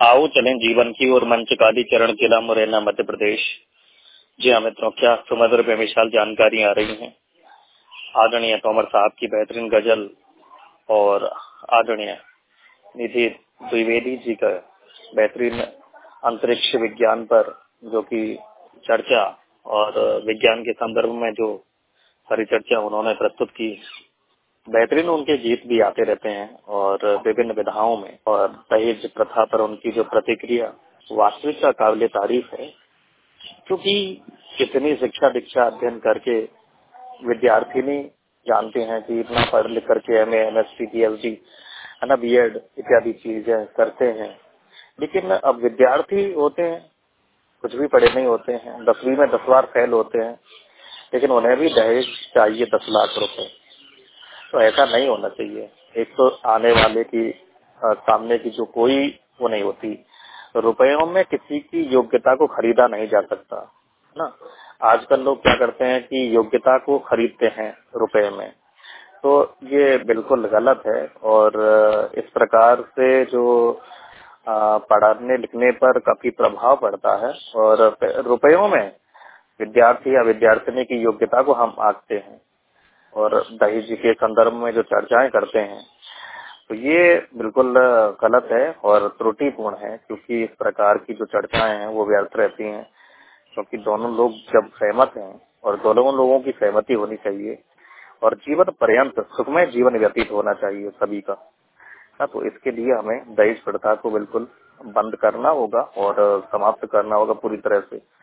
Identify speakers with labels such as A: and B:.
A: आओ चलें जीवन की ओर मंच कालीचरण जिला मुरैना मध्य प्रदेश। जी हाँ मित्रों, क्या सुमधुर बेमिसाल जानकारी आ रही है। आदरणीय तोमर साहब की बेहतरीन गजल और आदरणीय निधि द्विवेदी जी का बेहतरीन अंतरिक्ष विज्ञान पर जो कि चर्चा और विज्ञान के संदर्भ में जो परिचर्चा उन्होंने प्रस्तुत की। बेहतरीन उनके गीत भी आते रहते हैं और विभिन्न विधाओं में, और दहेज प्रथा पर उनकी जो प्रतिक्रिया वास्तविक का काबिल तारीफ है, क्योंकि कितनी शिक्षा दीक्षा अध्ययन करके विद्यार्थी नहीं जानते हैं कि इतना पढ़ लिख करके एमए, एमएससी, पीएचडी है ना, बीएड इत्यादि चीजें करते हैं, लेकिन अब विद्यार्थी होते हैं, कुछ भी पढ़े नहीं होते हैं, 10वीं में 10 बार फेल होते हैं, लेकिन उन्हें भी दहेज चाहिए 10 लाख रुपए। तो ऐसा नहीं होना चाहिए। एक तो आने वाले की सामने की जो कोई वो नहीं होती, रुपयों में किसी की योग्यता को खरीदा नहीं जा सकता ना। आजकल लोग क्या करते हैं कि योग्यता को खरीदते हैं रुपए में, तो ये बिल्कुल गलत है। और इस प्रकार से जो पढ़ने लिखने पर काफी प्रभाव पड़ता है, और रुपयों में विद्यार्थी या विद्यार्थिनी की योग्यता को हम आंकते हैं और दहेज के संदर्भ में जो चर्चाएं करते हैं, तो ये बिल्कुल गलत है और त्रुटिपूर्ण है, क्योंकि इस प्रकार की जो चर्चाएं हैं वो व्यर्थ रहती हैं। क्योंकि दोनों लोग जब सहमत हैं, और दोनों लोगों की सहमति होनी चाहिए, और जीवन पर्यंत सुखमय जीवन व्यतीत होना चाहिए सभी का। तो इसके लिए हमें दहेज प्रथा को बिल्कुल बंद करना होगा और समाप्त करना होगा पूरी तरह से।